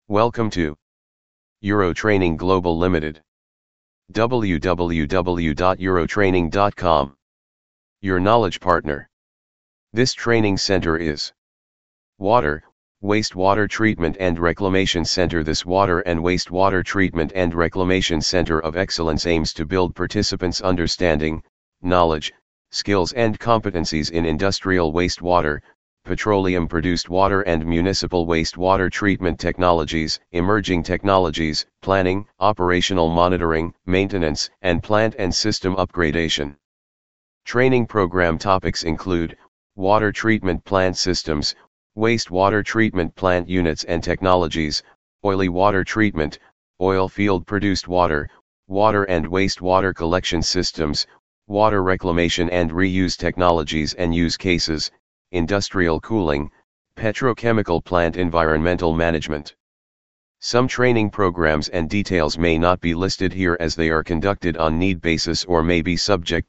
Welcome to Eurotraining Global Limited. www.eurotraining.com. Your knowledge partner. This training center is Water, Wastewater Treatment and Reclamation Center. This Water and Wastewater Treatment and Reclamation Center of Excellence aims to build participants' understanding, knowledge, skills and competencies in industrial wastewater, petroleum-produced water and municipal wastewater treatment technologies, emerging technologies, planning, operational monitoring, maintenance, and plant and system upgradation. Training program topics include water treatment plant systems, wastewater treatment plant units and technologies, oily water treatment, oil field produced water, water and wastewater collection systems, water reclamation and reuse technologies and use cases, industrial cooling, petrochemical plant environmental management. Some training programs and details may not be listed here as they are conducted on need basis or may be subject